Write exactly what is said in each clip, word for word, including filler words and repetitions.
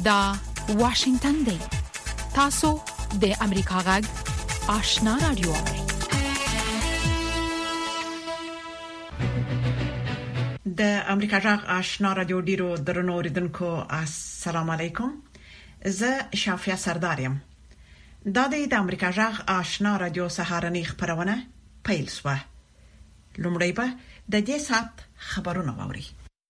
دا واشنگتن دی. تاسو د امریکا غږ آشنا رادیو. د امریکا غږ آشنا رادیو ډیرو درنو اوریدونکو السلام علیکم. زه شافیا سردارم. دا د امریکا غږ آشنا رادیو سهارنی خبرونه پیل شوه. لومړی به د دې سات خبرونه واوري.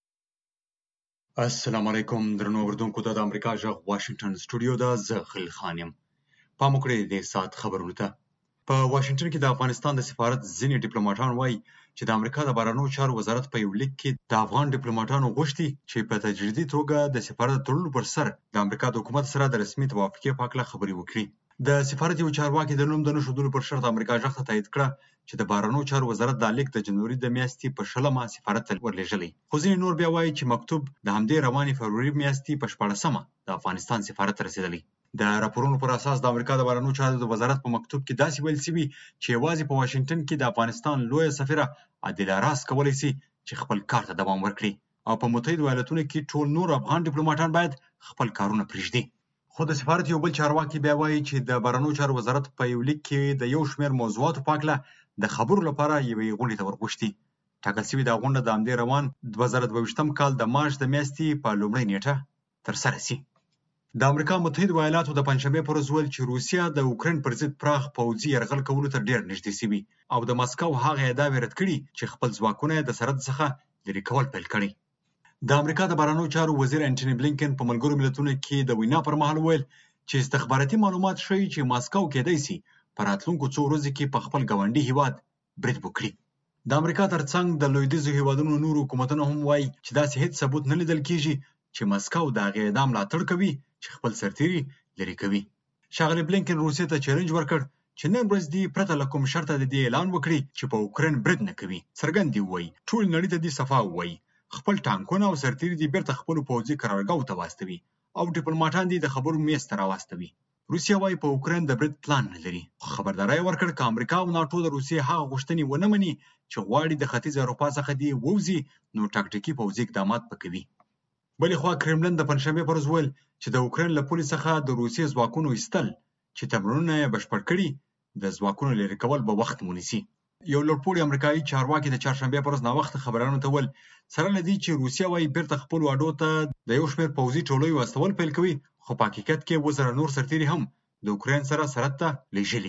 السلام علیکم درنو اوریدونکو. د امریکا غږ واشنگټن سټوډیو دا زه خلیل خان یم. پام وکړئ د سات خبرونه ته. په واشنگټن کې د افغانستان د سفارت ځینې ډیپلوماټان وایي چې د امریکا د بهرنیو چارو وزارت په یو لیک کې د افغان ډیپلوماټانو غوښتي چې په تجریدي توګه د سفارت تړلو پر سر د امریکا د حکومت سره د رسمي توافقې په اړه خبرې وکړي. د سفارت یو چارواکي د نوم د نښودلو پر شرط امریکا غږ ته تایید کړه چې د بهرنیو چارو وزارت د لیک د جنوري د میاشتې په شلمه سفارت ته ورلېږلی. خو ځینې نور بیا وایي چې مکتوب د همدې روانې فبروري میاشتې په شپاړسمه د افغانستان سفارت ته رسېدلی. د راپورونو پر اساس د امریکا د بهرنیو چارو د وزارت په مکتوب کې داسې ویل شوي چې یوازې په واشنگټن کې د افغانستان لویه سفیره عادله راز کولی شي چې خپل کار ته دوام ورکړي او په متحده ایالاتونو کې ټول نور افغان ډیپلوماټان باید خپل کارونه پرېږدي. خو د سفارت یو بل چارواکي بیا وایي چې د بهرنیو چارو وزارت په یو لیک کې د یو شمېر موضوعاتو په اړه د خبرو لپاره یوې غونډې ته ورغوښتي. ټاکل شوې دا غونډه د همدې روان دوه زره دوه ویشتم کال د مارچ د میاشتې په لومړۍ نیټه ترسره شي. د امریکا متحده ایالاتو د پنجشنبې پر ورځ ویل چې روسیه د اوکراین پر ضد پراخ پوځي یرغل کولو ته ډېر نږدې شوي او د مسکو هغه ادعاوې رد کړي چې خپل ځواکونه د سرحد څخه لرې کول پیل کړي. د امریکا د بهرنیو چارو وزیر انټوني بلینکن په ملګرو ملتونو کې د وینا پر مهال ویل چې استخباراتي معلومات ښیي چې ماسکو کېدای شي په راتلونکو څو ورځو کې په خپل ګاونډي هیواد برید وکړي. د امریکا ترڅنګ د لویدیځو هیوادونو نورو حکومتونو هم وایي چې داسې هیڅ ثبوت نه لیدل کېږي چې ماسکو د هغې اعدام ملاتړ کوي چې خپل سرتیري لرې کوي. ښاغلي بلینکن روسیې ته چیلنج ورکړ چې نن ورځ دې پرته له کوم شرطه د دې اعلان وکړي چې په اوکراین برید نه کوي. څرګند دې ووایي ټول نړۍ ته دې صفا ووایي خپل ټانکونه او سرتیري دې بیرته خپلو پوځي قرارګاهو ته واستوي او ډیپلوماټان دې د خبرو میز ته راواستوي. روسیه وایي په اوکراین د برید پلان نه لري. خو خبرداری ورکړ که امریکا او ناټو د روسیې هغه غوښتنې ونه مني چې غواړي د ختیځې اروپا څخه دې ووځي نو ټاکټیکي پوځي اقدامات به کوي. بلې خوا کرملن د پنجشنبې پر ورځ ویل چې د اوکراین له پولې څخه د روسیې ځواکونو ایستل چې تمرینونه یې بشپړ کړي د ځواکونو لرې کول به وخت ونیسي. یو لوړپوړي امریکایي چارواکي د چهارشنبې پر ورځ ناوخته خبریالانو ته ویل سره له دې چې روسیه وایي بیرته خپلو اډو ته د یو شمېر پوځي ټولیو واستول پیل کوي خو په حقیقت کې اووه زره نور سرتیري هم د اوکراین سره سرحد ته لېږلي.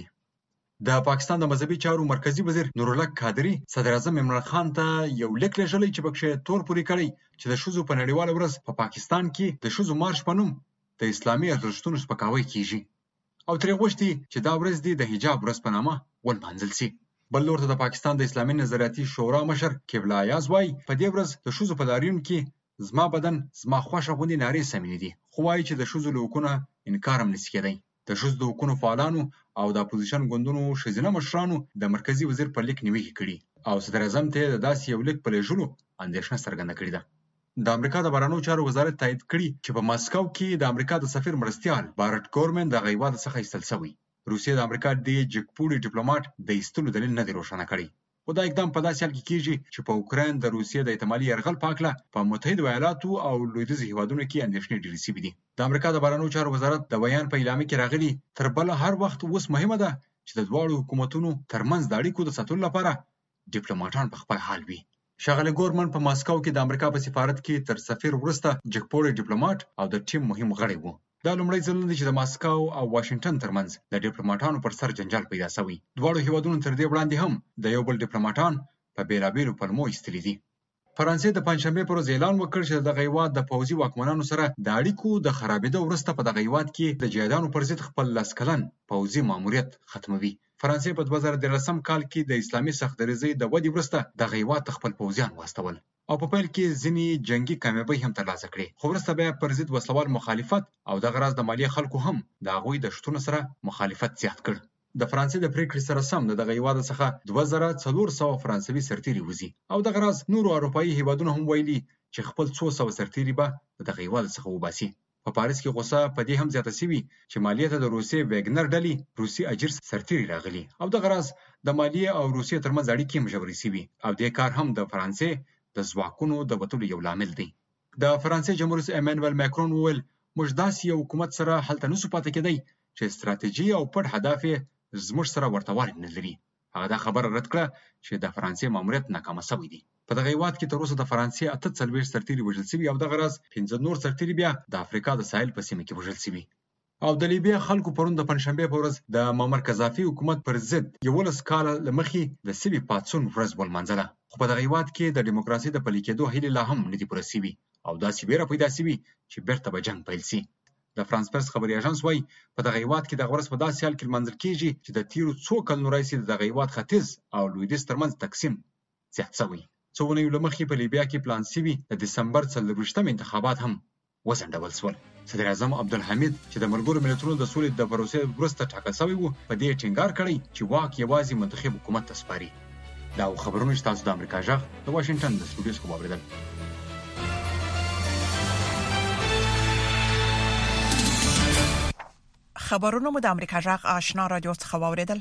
د پاکستان د مذهبي چارو مرکزي وزیر نورالله قادري صدر اعظم عمران خان ته یو لیک لېږلی چې پکښې تور پورې کړی چې د ښځو په نړیواله ورځ په پا پاکستان کې د ښځو مارش په نوم د اسلامي ارزښتونو سپکاوی کیږي او ترې غوښتي چې دا ورځ دې د حجاب ورځ په نامه ولمانځل شي. بل لور ته د پاکستان د اسلامي نظریاتي شورا مشر قبله ایاز وایي په دې ورځ د ښځو په لاریون کې زما بدن زما خوښه غوندې نارې سمې دي خو وایي چې د ښځو له حقونو انکار هم نشي کېدی. د ښځو د حقونو فعالانو او د اپوزیشن ګوندونو ښځینه مشرانو د مرکزي وزیر پر لیک نیوکې کړي او صدر اعظم ته د داسې یو لیک په لېږلو اندېښنه څرګنده کړې ده. د امریکا د بهرنیو چارو وزارت تایید کړي چې په مسکو کې د امریکا د سفیر مرستیال بارټ ګورمن د هغه هیواد څخه ایستل شوی. روسیې د امریکا د جګپوړي ډیپلوماټ د ایستلو دلیل نه دی روښانه کړی. خو دا اقدام په داسې حال کې کېږي چې په اوکراین د روسیې د احتمالي یرغل په هکله په متحده ایالاتو او لویدیځو هیوادونو کې اندېښنې ډېرې شوي دي. د امریکا د بهرنیو چارو وزارت د بیان په اعلامیه کې راغلي تر بله هر وخت اوس مهمه ده چې د دواړو حکومتونو ترمنځ د اړیکو د ساتلو لپاره ډیپلوماټان په خپل حال وي. ښاغلی ګورمن په ماسکو کې د امریکا په سفارت کې تر سفیر وروسته جګپوړی ډیپلوماټ او د ټیم مهم غړی و. دا لومړی ځل نه دی چې د ماسکو او واشنګټن ترمنځ د ډیپلوماټانو پر سر جنجال پیدا شوی. دواړو هیوادونو تر دې وړاندې هم د یو بل ډیپلوماټان په بیلابیلو پلمو ایستلي دي. فرانسې د پنجشنبې پر ورځ اعلان وکړ چې د دغه هیواد د پوځي واکمنانو سره د اړیکو د خرابېدو وروسته په دغه هیواد کې د جهادیانو پر ضد خپل لس کلن پوځي ماموریت ختموي. فرانسې په دوه زره دیارلسم کال کې د اسلامي سخت دریځۍ د ودې وروسته دغه هیواد ته خپل پوځیان واستول او په پیل کې ځینې جنگي کامیابۍ هم ترلاسه کړې خو وروسته بیا پر ضد وسلوال مخالفت او دغه راز د مالیې خلکو هم د هغوی د شتون سره مخالفت زیات کړ. د فرانسې د پریکړې سره سم د دغه هیواد څخه دوه زره څلور سوه فرانسوي سرتیري وځي او دغه راز نورو اروپایي هیوادونو هم ویلي چې خپل څو سوه سرتیري به د دغه هیواد څخه وباسي. په پاریس کې غوسه په دې هم زیاته شوې چې مالیې ته د روسیې ویګنر ډلې روسي اجیر سرتیري راغلي او دغه راز د مالیې او روسیې ترمنځ اړیکې هم ژورې شوې او دې کار هم د فرانسې د ځواکونو د وتلو یو لامل دی. د فرانسې جمهور رئیس ایمانوئل ماکرون وویل موږ داسې یو حکومت سره هلته نسو پاتې کېدی چې ستراتیژي او پټ هدف یې زموږ سره ورته والی نه لري. هغه دا خبره رد کړه چې د فرانسې ماموریت ناکامه شوی دی. په دغه هیواد کې تر اوسه د فرانسې اته څلوېښت سرتیري وژل شوي او دغه راز پنځه نور سرتیري بیا د افریقا د ساحل په سیمه کې وژل شوي. او د لیبیا خلکو پرون د پنځشنبې په ورځ د معمر قذافي حکومت پر ضد یولس کاله له مخې د سوي پاڅون ورځ ولمانځله. خو په دغه هیواد کې د ډیموکراسۍ د پلي کېدو هیلې لا هم نه دي پوره سوي او داسې ویره پیدا سوي چې بیرته به جنګ پیل سي. د فرانس پرس خبري اژانس وايي په دغه هیواد کې د ورځ په داسې حال کې لمانځل کېږي چې د تیرو څو کلونو راهیسې د دغه هیواد ختیځ او لویدیځ ترمنځ تقسیم زیات شوی. څو اونیو له مخکې په لیبیا کې پلان سوي د دسمبر څلرویشتم انتخابات هم وځنډول شول. صدر اعظم عبدالحمید چې د ملګرو ملتونو د سولې د پروسې وروسته ټاکل شوی و په دې ټینګار کړی چې واک یوازې منتخب حکومت ته سپاري. دا خبرونه چې تاسو د امریکا غږ د واشنگټن د سټوډیو څخه واوریدل. خبرونه مو د امریکا غږ آشنا رادیو څخه واوریدل.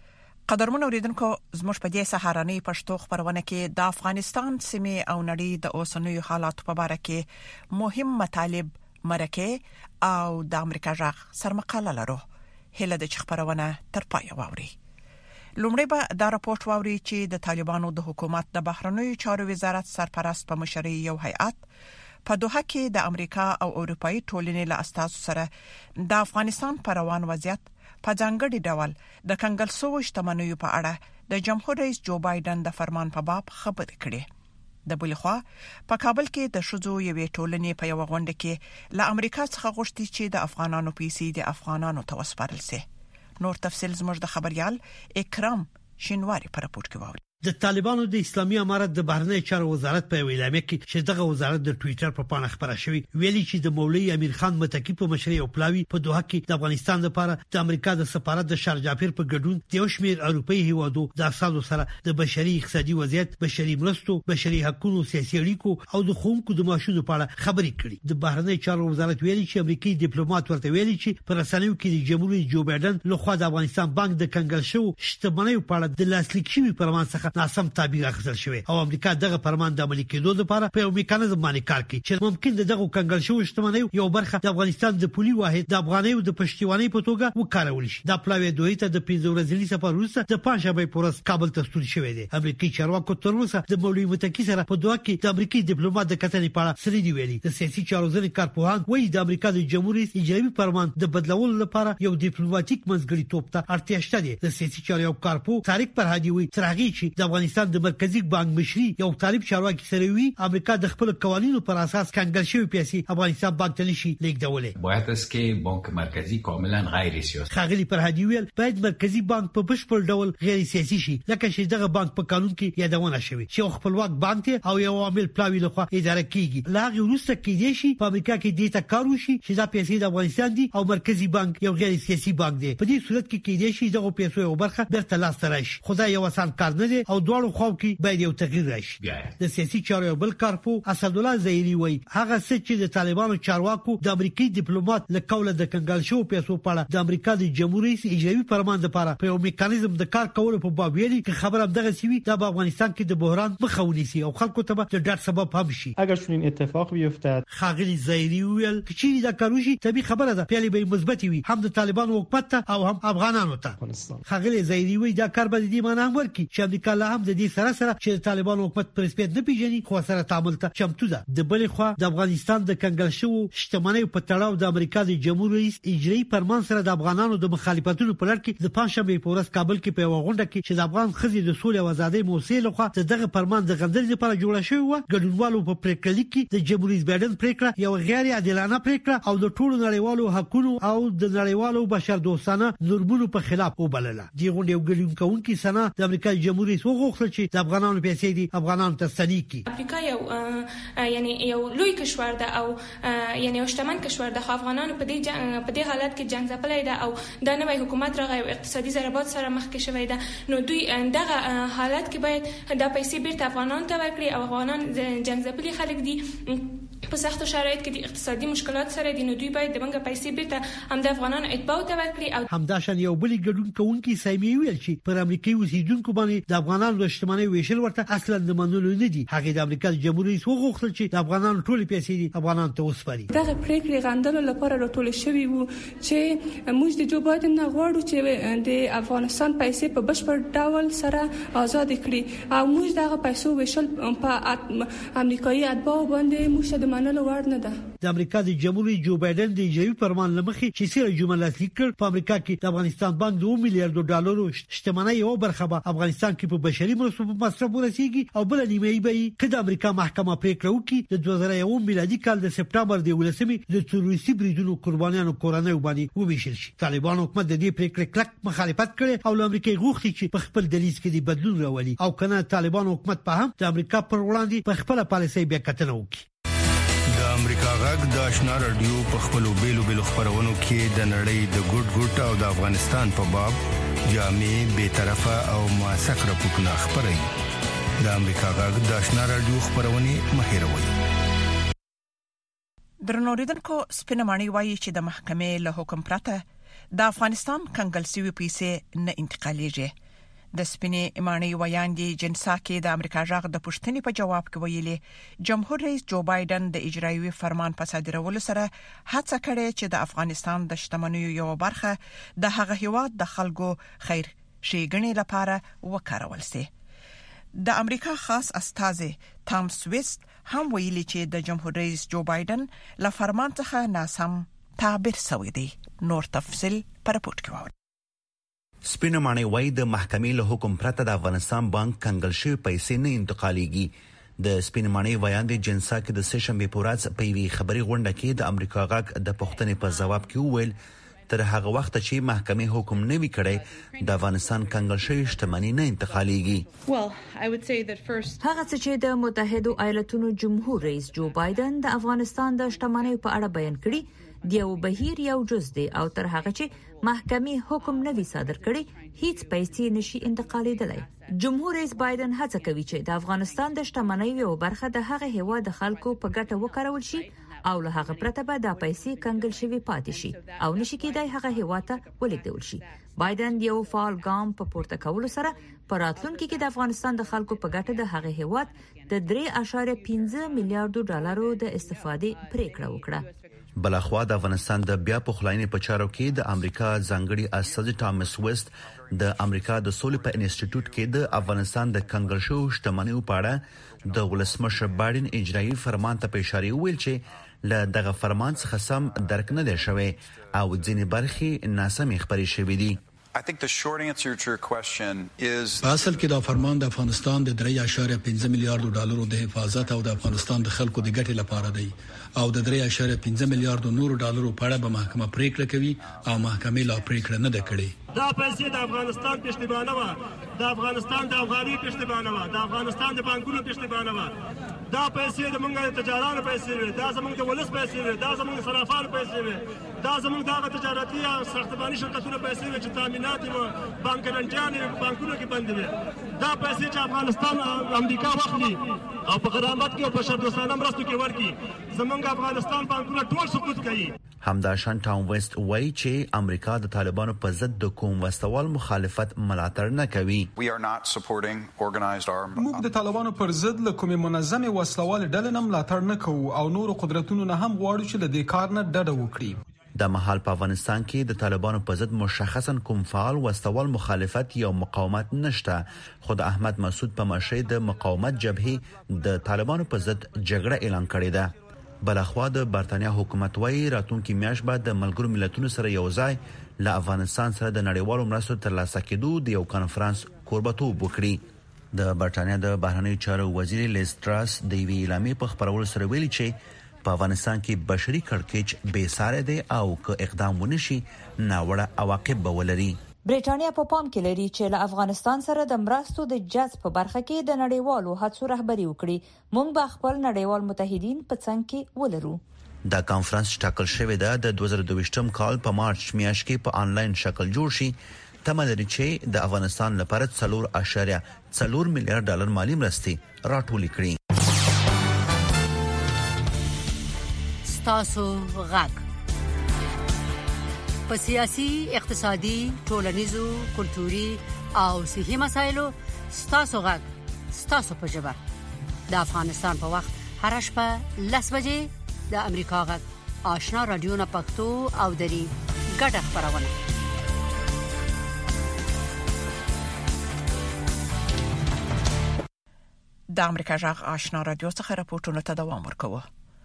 قدرمن اوریدونکو زموږ په دې سهارنۍ پښتو خبرونه کې د افغانستان سیمه او نړۍ د اوسنیو حالاتو په اړه کې مهم مطالب مرکه او د امریکا غږ سرمقاله لرو. هله د خبرونه تر پای واوري. لومړی به دا راپورټ واوري چې د طالبانو د حکومت د بهرنیو چارو وزارت سرپرست په مشرۍ یو هیئت په دوحه کې د امریکا او اروپאי ټولنې له استازو سره د افغانستان پر روان وضعیت په ځانګړي ډول د کنګل شویو شتمنیو په اړه د جمهور رئیس جو بایدن د فرمان په باب خبرې کړې. د بل خوا په کابل کې د شذو یوې ټولنې په یو غونډه کې له امریکا څخه غوښتي چې د افغانانو پیسې د افغانانو ته وسپارل شي. نور تفصیل زموږ د خبريال اکرام شینواری پر راپورټ کې واوري. د طالبانو د اسلامي امارت د بهرنی چارو وزارت په ویلامه کې چې دغه وزارت د ټوئیټر په پاڼه خبره شوی ویلي چې د مولوی امیر خان متکی په مشرۍ او پلاوی په دوحه کې د افغانستان لپاره د امریکا د سفارت د شارجافر په ګډون د یو شمېر اروپאי هیوادو د افسانو سره د بشري اقتصادي وضعیت، بشري مرستو، بشري حقوقو، سیاسي اړیکو او د خوونکو د معاشونو په اړه خبرې کړې. د بهرنی چارو وزارت ویلي چې امریکایي ډیپلوماټ ورته ویلي چې پر رسنیو کې د جمهور رئیس جو بایدن لخوا د افغانستان بانک د کنګل شو شتمنیو په اړه د لاسلیک شوی فرمان څخه ناسم تعبیر اخیستل شوی او امریکا دغه فرمان د عملي کېدو لپاره په یو میکانیزم باندې کار کوي چې ممکن دغه کنګل شوی شتمنیو یو برخه د افغانستان د پولي واحد د افغانیو د پښتیواني په توګه وکارول شي. د پلاوی دوی ته د پنځه ورځې سفر وروسته د پنځشنبه په ورځ کابل ته ستون شوی دی. امریکایي چارواکو تر اوسه د مولوی متکی سره په دوه کې د امریکایي ډیپلوماټ د کتنې په اړه سړي دی ویلي. د سیاسي چارو ځینې کارپوهان وایي د امریکا د جمهوریت اجرایي فرمان د بدلولو لپاره یو ډیپلوماټیک منځګړیتوب ته اړتیا شته دی. د سیاسي چارو یو کارپو طارق فرهادي وایي ترغی چې د افغانستان د مرکزی بانک مشري یو طالب چارواکي سره وی امریکا د خپل قوانینو پر اساس کنګل شوی پیسې افغانستان بانک ته نشي لیږدولې. باید است که بانک مرکزی کاملا غیر سیاسی. خاغلی فرهادي ویل باید مرکزی بانک په بشپړ ډول غیر سیاسي شي لکه چې دغه بانک په قانون کې یادونه شوی چې خپلواک بانک ته او یو عامل پلاوی لخوا اداره کیږي. لاغه وروسته کېدې شي په امریکا کې دیتا کار وشي چې دا پیسې د افغانستان دي او مرکزی بانک یو غیر سیاسي بانک دی. په دې صورت کې کېدې شي دغه پیسې یو برخه بیرته لاس ته راشي. خدای یو آسان کار نه دی او دواړو خواو کې باید یو تغییر راشي. د سیاسي چارو بل کارپو اسد الله زهيري وایي هغه څه چې د طالبانو چارواکو د امریکایي ډیپلوماټ له قوله د کنګل شو پیسو په اړه د امریکا د جمهوریت اجرایي فرمان لپاره په یو میکانیزم د کار کولو په باب ویلي چې خبره دغه سوي د افغانستان کې د بحران مخاوني سي او خلکو ته د ډاټ سبب هم شي. اگر چنین اتفاق بیفتد خاغلی زهيري ویل چې دا کاروشي طبي خبره ده پیالي به مثبت وي هم د طالبانو حکومت ته او هم افغانانو ته. خاغلی زهيري وایي دا کار به د دې معنی هم ورکړي چې امریکا له هم د دې سره سره چې د طالبانو حکومت پر سپیډ نه پیژني خو سره تعامل ته چمتو ده. د بل خوا د افغانستان د کنګل شو شتمنۍ په تړاو د امریکا د جمهور رئیس اجرایي فرمان سره د افغانانو د مخالفتونو په لړ کې د پنځشنبه په ورځ کابل کې په غونډه کې چې د افغان خزي د سولې او ازادۍ موسسې لخوا دغه فرمان د غندل لپاره جوړ شوی و ګډونوالو په پریکړه کې د جمهور رئیس بایدن پریکړه یو غیر عادلانه پریکړه او د ټولو نړیوالو حقوقو او د نړیوالو بشردوستانه نورمونو په خلاف وبلله. دی غونډه یو ګډونکونکو سره د امریکا جمهور رئیس وغوښتل چې د افغانانو پیسې دي افغانانو ته ستنې کی. افریقا یو یعنی یو لوی کشور ده او یعنی یو شتمن کشور ده. افغانانو په دې په دې حالت کې جنگ ځپلای ده او دا نوې حکومت راغی اقتصادي ضربات سره مخ کې شوی ده. نو دوی دغه حالت کې باید دا پیسې بیرته افغانانو ته ورکړي او افغانان جنگ ځپلي خلک دي په سختو شرایط کې د اقتصادي مشکلات سره د نو دوی باید د منګه پیسې بیرته هم د افغانانو اتباع ته ورکړي. او همداشان یو بل ګډون کوونکی سیمې ویل چې پر امریکایي اوسیدونکو باندې د افغانانو د شتمنۍ ویشل ورته اصلا د منلو نه دي. هغه د امریکا د جمهوریت وغوښتل چې د افغانانو ټول پیسې د افغانانو ته وسپاري. دغه پریکړې غندلو لپاره راټول شوی وو چې موږ د جو بایدن نه غواړو چې د افغانستان پیسې په بشپړ ډول سره آزاد کړي او موږ دغه پیسو ویشل په امریکایي اتباع باندې موږ د منلو وړ نه ده. د امریکا د جمهوریت جو بایدن د اجرایي فرمان لمخې چې سره جمله لاسلیک کړ په امریکا کې د افغانستان بانک دوه میلیارډ ډالرو شتمنۍ یو برخه به افغانستان کې په بشري مرستو په مصرف ورسیږي او بل نیمه یې به کله امریکا محکمه پریکړه وکړي د دوه زره یو میلادي کال د سپټمبر د ولسمې د تروریستي بریدونو قربانیانو کورنۍ باندې وویشل شي. طالبان حکومت د دې پریکړې کلک مخالفت کړي او له امریکا غوښتي چې په خپل دلیل کې د بدلون راولي او کنه طالبان حکومت په هم د امریکا پر وړاندې په خپل پالیسۍ بیا کتنه وکړي. د امریکا غږ د آشنا رادیو په خپلو بیلو بیلو خبرونو کې د نړۍ د ګډ ګډ او د افغانستان په باب جامع بے طرفه او موثق راپورونه خبري. د امریکا غږ د آشنا رادیو خبرونه مهیروي. درنوریدونکو سپینمانی وایي چې د محکمې له حکم پرته د افغانستان کنګل سوي پیسې نه انتقالېږي. د سپینې مانی ویاندې جنسا کې د امریکا ژغ د پښتنې په جواب کې ویلي جمهور رئیس جو بایدن د اجرایي فرمان په صادرولو سره هڅه کړې چې د افغانستان د شتمنیو یو برخه د هغه هیواد د خلکو خیر ښېګڼې لپاره وکارول شي. د امریکا خاص استازي تام سويست هم ویلي چې د جمهور رئیس جو بایدن له فرمان څخه ناسم تعبیر شوی دی. نور تفصیل پر رپورت کې وایي. سپینه مانی وای د محکمې له حکم پرته د افغانستان بانک کنګل شوی پیسې نه انتقالېږي. د سپینه مانی ویاندې جنسا کې د سشنبه پورز په وی خبري غونډه کې د امریکا غږ د پښتنې په جواب کې وویل تر هغه وخت چې محکمې حکم نه وی کړی د افغانستان کنګل شوی شتمنۍ نه انتقالېږي. هغه چې د متحده ایالاتونو جمهور رئیس جو بایدن د افغانستان د شتمنۍ په اړه بیان کړی دیو بهیر یو جز دی او تر هغه چې محکمې حکم نه وی صادر کړي هیڅ پیسې نشي انتقالېدلای. جمهور رئیس بایدن هڅه کوي چې د افغانستان د شتمنۍ یو برخه د هغه هیواد د خلکو په ګټه وکارول شي او له هغه پرته به د پیسې کنګل شوی پاتې شي او نشي کېدای هغه هیواد ته ولېږدول شي. بایدن یو فعال ګام په پورته کولو سره په راتلونکي کې د افغانستان د خلکو په ګټه د هغه هیواد د درې اعشاریه پنځه میلیارډ ډالرو د استفادې پریکړه وکړه. بلخوا د افغانستان د بیا پخلاینې په چارو کې د امریکا ځانګړي استازي ټامس ویست د امریکا د سولې په انسټیټیوټ کې د افغانستان د کنګل شو شتمنیو په اړه د ولسمشر بایدن اجرایي فرمان ته اشاره ویل چې له دغه فرمان څخه سم درک نه دی شوی او ځینې برخې ناسمې خبرې شوې دي. I think the short answer to your question is اصل کې دا فرمان د افغانستان د درې اعشاریه پنځه میلیارډ ډالرو د حفاظت او د افغانستان د خلکو د ګټې لپاره دی او د درې اعشاریه پنځه میلیارډ نورو ډالرو په اړه به محکمه پریکړه کوي او محکمې لا پریکړه نه ده کړې. دا پیسې د افغانستان پښتیبانه و د افغانستان د افغاني پښتیبانه و د افغانستان د بانکونو پښتیبانه و دا پیسې د موږ د تجارانو پیسې وي دا زموږ د ولس پیسې وي دا زموږ د صرافانو پیسې وي دا زموږ د تجارتي او ساختماني شرکتونو پیسې وي چې تامینات او بانک ګارانټیان بانکونو کې بند وي دا پیسې چې افغانستان امریکا واخلي او په غرامت کې او په شرطانه مرستو کې ورکړي زموږ افغانستان بانکونه ټول سقوط کوي. همداشان ټام ویست وایي چې امریکا د طالبانو په ضد د کوم وسوال مخالفت ملاتړ نه کوي. موږ د طالبانو پر ضد له کومې منظمې وسوال ډلې نه ملاتړ نه کوو او نور قدرتونو نه هم غواړو چې له دې کار نه ډډه وکړي. د مهال په افغانستان کې د طالبانو په ضد مشخصا کوم فعال وسوال مخالفت یا مقاومت نشته خو د احمد مسعود په مشرۍ د مقاومت جبهې د طالبانو په ضد جګړه اعلان کړې ده. بلخوا د برتانیا حکومت وايي راتلونکي میاشت بعد د ملګرو ملتونو سره یو ځای له افغانستان سره د نړیوالو مرستو ترلاسه کېدو د یو کانفرنس کوربتوب وکړي. د برتانیا د بهرنیو چارو وزیر لیز ټراس د وی اعلامیې په خبرولو سره ویلي چې په افغانستان کې بشري کړکېچ بې ساري دی او که اقدام ونشي ناوړه عواقب به ولري. برېټانیا په پام کې لري چې له افغانستان سره د مرستو د جذب په برخه کې د نړیوالو هڅو رهبري وکړي. موږ به خپل نړیوال متحدین په څنګ کې ولرو. دا کانفرنس ټاکل شوی دی د دوه زره دوه کال په مارچ میاشت کې په انلاین شکل جوړ شي. تمه لري چې د افغانستان لپاره څلور اعشاریه څلور میلیارډ ډالر مالی مرستې راټولې کړي. ستاسو غږ په سیاسي اقتصادي ټولنیزو کلتوري او صحي مسایلو ستاسو غږ ستاسو په ژبه د افغانستان په وخت هر شپه لس بجې د امریکا غږ آشنا رادیو نه پښتو او دري ګډه خبرونه د امریکا غږ آشنا رادیو څخه راپورټونه ته دوام ورکوي.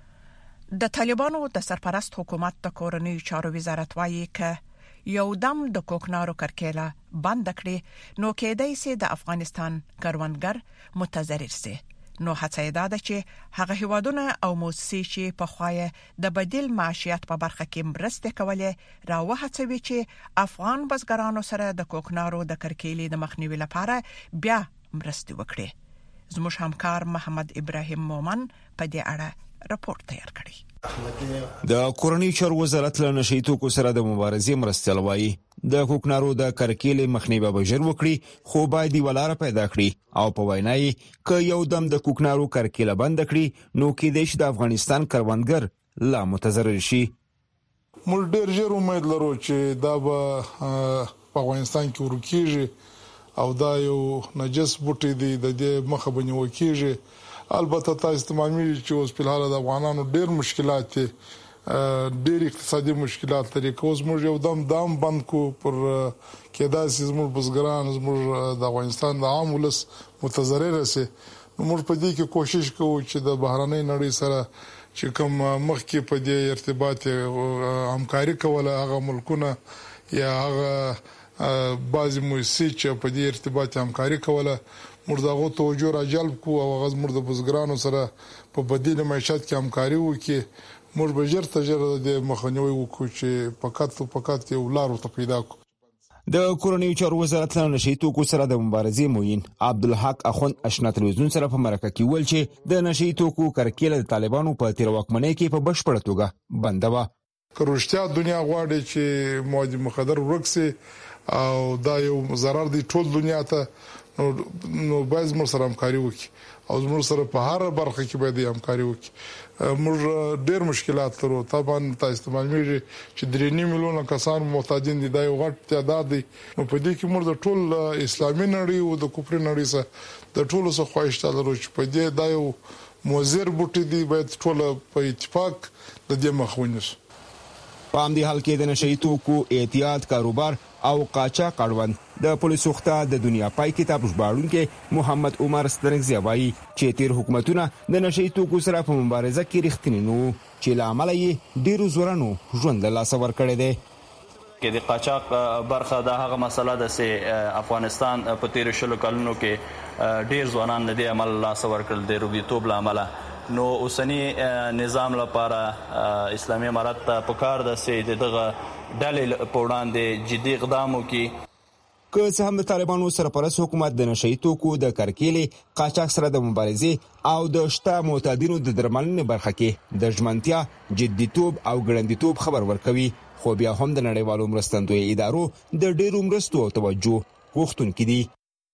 د طالبانو د سرپرست حکومت د کورنۍ چارو وزارت وايي ک یو دم د کوکنارو کرکیله بند کړي نو کېدای سي د افغانستان کروندګر متضرر سي. نو هڅه ده چې هغه هیوادونه او موسسې چې په خوایه د بدیل معیشت په برخه کې مرسته کولې راوهڅوي چې افغان بزګرانو سره د کوکنارو د کرکیلې د مخنیوي لپاره بیا مرسته وکړي. زموږ همکار محمد ابراهیم مومن په دې اړه راپور تیار کړی. د کورنۍ چارو وزارت له نشئی توکو سره د مبارزې مرستل وایي د کوکنارو د کرکیلې مخنیوي به ژر وکړي خو باید ولاره پیدا کړي او په وینای ک یو دم د کوکنارو کرکیله بند کړي نو کې د افغانستان کروندګر لا متضرر شي. موږ ډېر ژر امید لرو چې دا به په افغانستان کې ورکیږي او دا یو نجس بوټي دی د دې مخه بنو کیږي. البته تاسو تمامي چې اوس په حال د افغانانو ډېر مشکلات دي ډېر اقتصادي مشکلات لري کوز موږ یو دم دام بند کو پر کېدا سي زموږ بزګران زموږ د افغانستان د عام ولس متضرر سي. موږ په دې کې کوشش کوو چې د بهراني نړۍ سره چې کوم مخکې په دې ارتباط همکاري کوله هغه ملکونه یا هغه بعضی موسسې چې په دې ارتباط همکاري کوله موږ دغه توجه را جلب کو او غز موږ د بزګرانو سره په بدیل معیشت کې همکاري وکړي. موږ به ژر تجربه د مخنیوي وکړو چې فقط فقط یو لار ته پیدا کو. د کورنۍ چارو وزارت له نشئی توکو سره د مبارزې موین عبدالحق اخوند آشنا تلویزیون سره په مرکه کې ویل چې د نشئی توکو کرکیله د طالبانو په تیر واکمنۍ کې په بشپړه توګه بند و. کروشتیا دنیا غواړي چې مواد مخدر ورکسي او دا یو ضرر دی ټول دنیا ته نو نو باید موږ سره همکاري وکړي او موږ سره په هر برخه کې باید همکاري وکړي. موږ ډېر مشکلات لرو طبعا تاسو معلومیږي چې درې میلیونه کسان محتاجین دي دا یو غټ تعداد دی. نو په دې کې موږ د ټول اسلامي نړۍ او د کفر نړۍ سره د ټولو سره خواهش لرو چې په دې دا یو موزر بوټي دی باید ټول په اتفاق د دې مخونی شي. په همدې حال کې د نشئی توکو احتیاط کاروبار او قاچاق اړوند د پولیسو خطه د دنیا پای کتاب ژباړونکو محمد عمر سترنګزی وایي چې تیر حکومتونه د نشئی توکو سره په مبارزه کې رښتینی نو چې لامل یې ډیرو زورانو ژوند له لاس ور کړی دی. کې د قاچاق برخه د هغه مسله ده چې افغانستان په تیر شلو کلونو کې ډیر ځوانان د دې عمل لاس ور کړل د روبیتوب لامل. نو اوسنی نظام لپاره اسلامي امارت ته پکار ده چې دغه ډلې په وړاندې جدي اقدام وکړي. که څه هم د طالبانو سرپرست حکومت د نشئی توکو د کرکیلې قاچاق سره د مبارزې او د شته معتادینو د درملنې برخه کې د ژمنتیا جديتوب او ګړندیتوب خبر ورکوي خو بیا هم د نړیوالو مرستندوی ادارو د ډیرو مرستو او توجه غوښتونکي دي.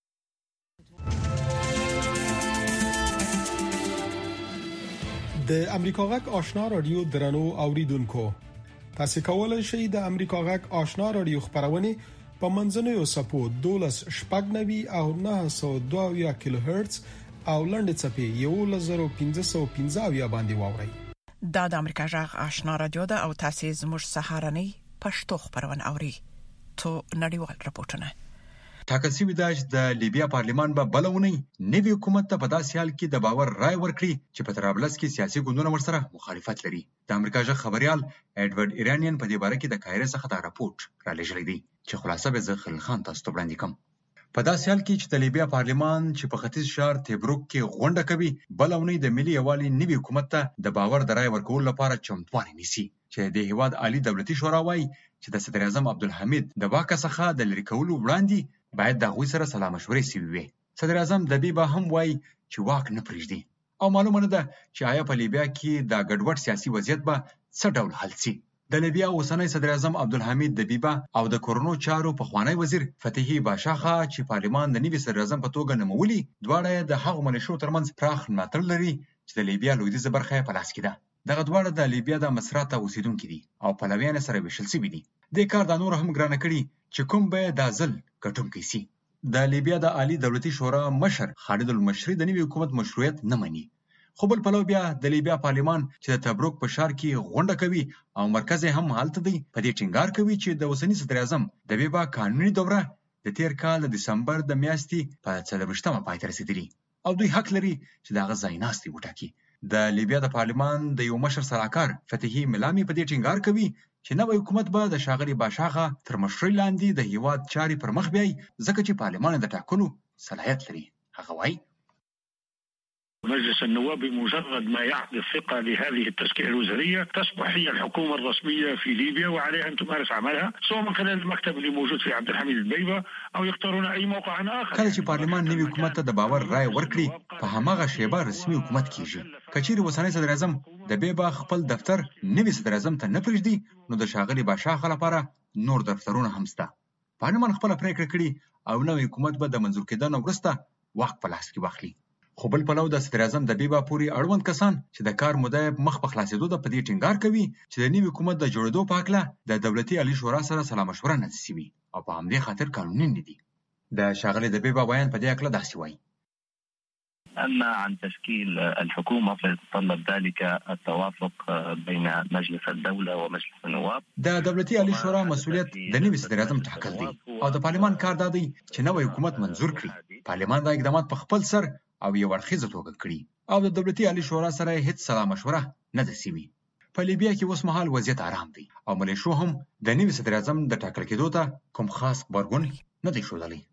د امریکا غږ آشنا رادیو درنو اوریدونکو تاسو کولای شئ د امریکا غږ آشنا رادیو خبرونه په منځنوي سپو دولس شپږ نوي او نه سو دوه کیلو هرتز او لنډ چپی یو لزر پنځه سو پنځه باندې واورئ. دا د امریکا غږ آشنا رادیو ده او تاسو زموږ سهارنۍ پښتو خبرونه اوري. تو نړیوال راپورټونه ټاکل شوی دی چې د لیبیا پارلمان به بلونی نوی حکومت ته په داسې حال کې د باور رائے ورکړي چې په طرابلس کې سیاسي ګوندونه ورسره مخالفت لري. د امریکا ژغ خبريال ایډورډ ایرانین په دې باره کې د قاهره څخه دا راپورټ را لېږلی دی چې خلاصه به زه خل خان تاسو ته وړاندې کوم. په داسې حال کې چې د لیبیا پارلمان چې په ختیځ شهر تبروک کې غونډه کوي بلونی د ملي یوالي نوی حکومت ته د باور د رائے ورکولو لپاره چمتووالی نیسي چې د هیواد عالی دولتي شورا وايي چې د صدر اعظم عبدالحمید د واک څخه د لری کولو وړاندې باید د غوي سره سلام مشورې سی وي. صدر اعظم د بیبا هم وایي چې واک نه پریږدي او معلومه نه ده چې آیا په لیبیا کې د ګډوډ سیاسي وضعیت به څه ډول حل شي. د لیبیا اوسنی صدر اعظم عبدالحمید د بیبا او د کورونو چارو په خوانی وزیر فتحي باشاخه چې پارلمان د نوي صدر اعظم په توګه نومولي دواړه د هغو منشو ترمنځ پراخ ملاتړ لري چې د لیبیا لویدیځه برخه په لاس کې ده. دغه دواړه د لیبیا د مصرات اوسیدونکو دي او پلویان سره وشل شوی دي. د کار د نور هم ګرانه کړي چې کوم به د ځل ګټونکي سي. د لیبیا د عالی دولتي شورا مشر خالد المشری د نوي حکومت مشروعیت نه مني. خو بل پلو بیا د لیبیا پارلمان چې د تبروک په ښار کې غونډه کوي او مرکز هم هلته دی په دې ټینګار کوي چې د اوسنی صدر اعظم د بیبا قانوني دوره د تیر کال د دسمبر د میاشتې په څلوېښتمه پای ته رسیدلی او دوی حق لري چې دغه ځای ناستي وټاکي. د لیبیا د پارلمان د یو مشر سلاکار فتحي ملامي په دې ټینګار کوي چې نوی حکومت به د ښاغلي باشاغه تر مشرۍ لاندې د هیواد چارې پر مخ بیایي ځکه چې پارلمان د ټاکلو صلاحیت لري. هغه وایي مجلس النواب بمجرد ما يعطي الثقة لهذه التشكيلة الوزارية تصبح هي الحكومة الرسمية في ليبيا وعليها أن تمارس عملها سواء من خلال المكتب اللي موجود في عبد الحميد البيبة أو يختارون أي موقع آخر. کله چې پارلمان نوي حکومت ته د باور رای ورکړي په هماغه شیبه رسمي حکومت کیږي. کچېرې اوسنی صدر اعظم د بیبا خپل دفتر نوي صدر اعظم ته نه پرېږدي نو د ښاغلي باشاغه لپاره نور دفترونه هم شته. پارلمان خپله پرېکړه کړې او نوی حکومت به د منظور کېدو نه وروسته واک په لاس کې واخلي. خو بل پلو د صدر اعظم د بیبا پورې اړوند کسان چې د کار موده مخ په خلاصېدو د پدې ټینګار کوي چې د نوي حکومت د جوړېدو په هکله د دولتي عالی شورا سره سلا مشوره نه شوې او په همدې خاطر قانوني نه دي. د ښاغلي د بیبا بیان په دې هکله داسې وایي أما عن تشكيل الحكومة فيتطلب ذلك التوافق بين مجلس الدولة ومجلس النواب. د دولتي عالی شورا مسؤلیت د نوي صدر اعظم ټاکل دی او د پارلمان کار دا دی چې نوی حکومت منظور کړي. پارلمان دا اقدامات په خپل سر او یو اړخیزه توګه کړي او د دولتي عالی شورا سره هیڅ سلا مشوره نه ده شوې. په لیبیا کې اوس مهال وضعیت آرام دی او ملیشو هم د نوي صدر اعظم د ټاکل کېدو ته کوم خاص غبرګون نه دی ښودلی.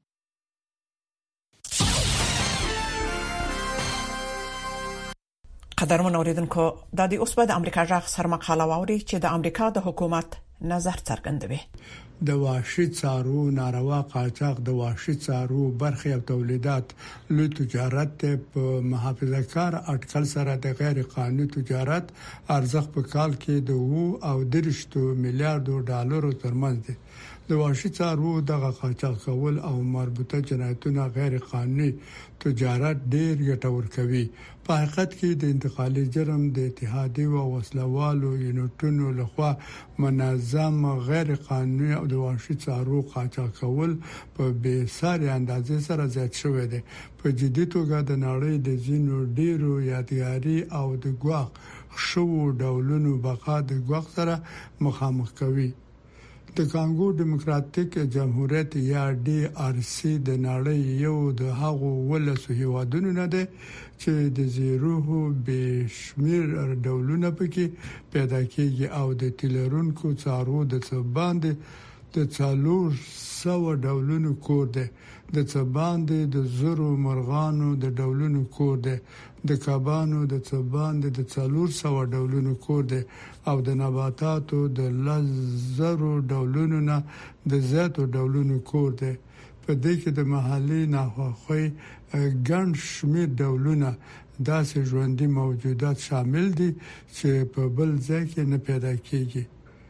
قدرمن اوریدونکو د دې اوس په د امریکا ژغ سر مقاله واوري چې د امریکا د حکومت نظر څرګندوي. د وحشي څارو ناروا قاچاق د وحشي څارو برخې او تولیدات لوی تجارت په محافظه کار اټکل سره د غیر قانوني تجارت ارزښت په کال کې د وو او درشتو میلیارډ ډالرو ترمنځ دی. د وحشي څارو دغه قاچاق کول او مربوطه جنایتونه غیر قانوني تجارت ډیر ګټور کوي. په حقیقت کې د انتقالي جرم د اتحادیې او وسلوالو یونټونو لخوا منظم غیر قانوني او د وحشي څارو قاچاق کول په بې ساري اندازې سره زیات شوی دی. په جدي توګه د نړۍ د ځینو ډیرو یادګاري او د ګواښ شوو ډولونو بقا د ګواښ سره مخامخ کوي. د کانګو ډیموکراتیک جمهوریت یا ډي آر سي د نړۍ یو د هغو ولسو هیوادونو نه دی چې د زیروه به شمیر ډولونه پکې پیدا کیږي او د تیلرونکو څارو د څباندې د څلور سو ډولونو کور دی. د څباندې د زرو مرغانو د ډولونو کور دی. د کبانو د څباندې د څلور سو ډولونو کور دی او د نباتاتو د لزرو ډولونو نه د زیاتو ډولونو کور دی. په دې کې د محلي ناخوښۍ ګڼ شمېر ډولونه داسې ژوندۍ موجودات شامل دي چې په بل ځای کې نه پیدا کیږي.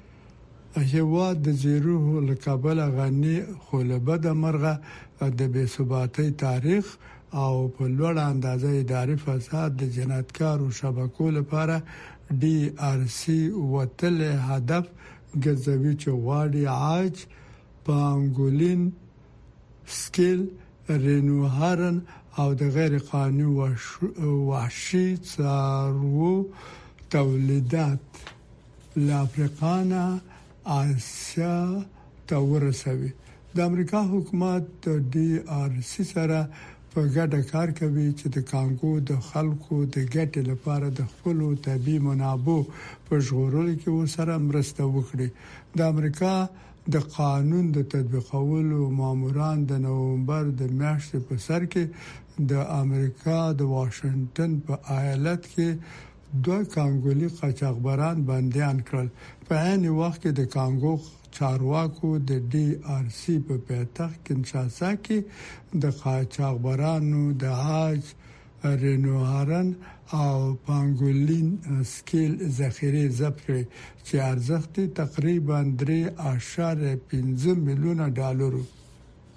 هیواد د زیروه له کابل غني خو له بد مرغه د بې ثباتۍ تاریخ او په لوړ اندازه اداري فساد د جنایتکارو شبکو لپاره ډي آر سي وتل هدف ګرځوي چې غواړي عاج پانګولین سکیل رینوهارن او د غیر قانوني وحشي څارو تولیدات له افریقا نه آسیا ته ورسوي. د امریکا حکومت د ډي آر سي سره په ګډه کار کوي چې د کانګو د خلکو د ګټې لپاره د خپل طبي منابع په ژغورلو کې ورسره مرسته وکړي. د امریکا د قانون د تطبیقولو ماموران د نومبر د میاشتې په سر کې د امریکا د واشنگټن په ایالت کې دوه کانګولي قاچاقبران بنديان کړل. په عین وخت کې د کانګو چارواکو د ډي آر سي په پایتخت کنشاسا کې د قاچاقبرانو د حاج رینوهارن او پانګولین سکیل ذخیره ضبط کړي چې ارزښت تقریبا درې اعشاریه پنځه میلیونه ډالر.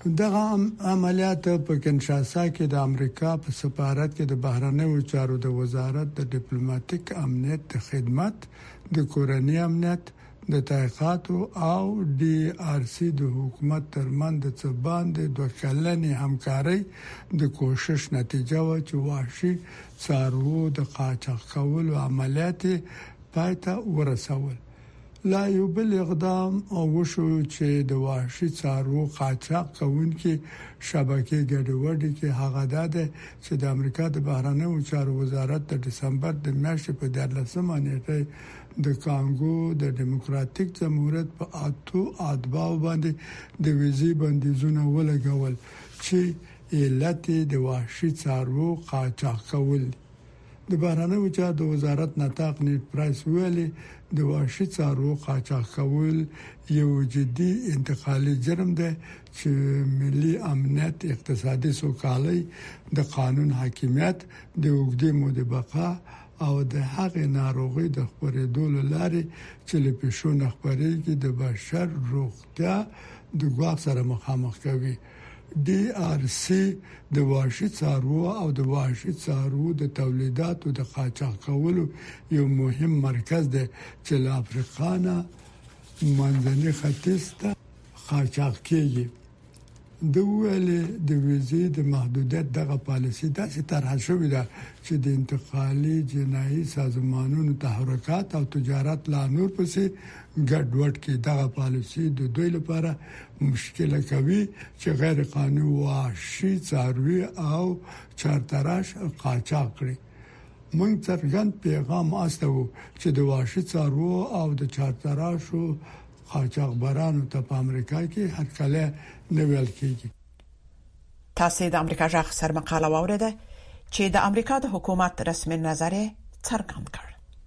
دغه عملیات په کنشاسا کې د امریکا په سفارت کې د بهرنیو چارو د وزارت د ډیپلوماټیک امنیت خدمت د کورنۍ امنیت د تحقیقات او ډي ار سي د حکومت ترمن د څبان د دوه کلنې همکاري د کوشش نتیجه و چې واشي څارو د قاچاق کولو عملیات پایته ورسول. لا یو بل اقدام او وشو چې د واشي څارو قاچاق کوونکې شبکې ګډوډي کې هغه ده چې د امریکا د بهرنیو چارو وزارت د دسمبر د میاشتې په دیارلسمه نیټه د کانګو د دیموکراتیک جمهوریت په اتو اتباع باندې د ویزې بندیزونه ولګول چې علت د واشي څارو قاچاق کول. د بهرنیو چارو د وزارت نطاق نیټ پرایس ویلي د واشي څارو قاچاق کول یو جدي انتقالي جرم دی چې ملي امنیت، اقتصادي سوکالي، د قانون حاکمیت، د وګړي مودې بقا او د هغې ناروغي د خپرېدو لارې چې له پېښو خبرېږي د بشر روغتیا د ګواښ سره مخامخ کوي. ډي ار سي د واشي څارو او د واشي څارو د تولیداتو د قاچاق کولو یو مهم مرکز دی چې له افریقا نه منځني ختیځ ته قاچاق کیږي. د ویلې د ویزې د محدودیت دغه پالیسي داسې طرح شوې ده چې د انتقالي جنایي سازمانونو تحرکات او تجارت لا نور پسې ګډوډ کې دغه پالیسي د دوی لپاره مشکله کوي چې غیر قانوني واشي څاروي او چارتراش قاچاق کړي. موږ څرګند پیغام استو چې د واشي څارو او د چارتراشو قاچاقبرانو ته په امریکا کې هر کله نه ویل کیږي. تاسو د امریکا ځخ سر مقاله واوریده چې د امریکا د حکومت رسمي نظر څرګند کړ.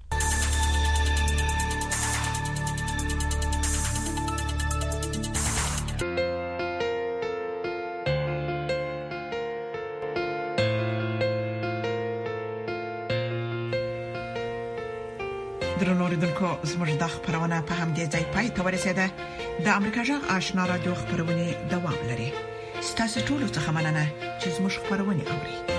درنوریدونکو زموږ د خبرونه په همدې ځای پای ته ورسېده. د امریکا ځخ آشنا رادیو خبرونه دوام لري. ستاسو ټول څه مننه چې زموږ خبرونه اوري.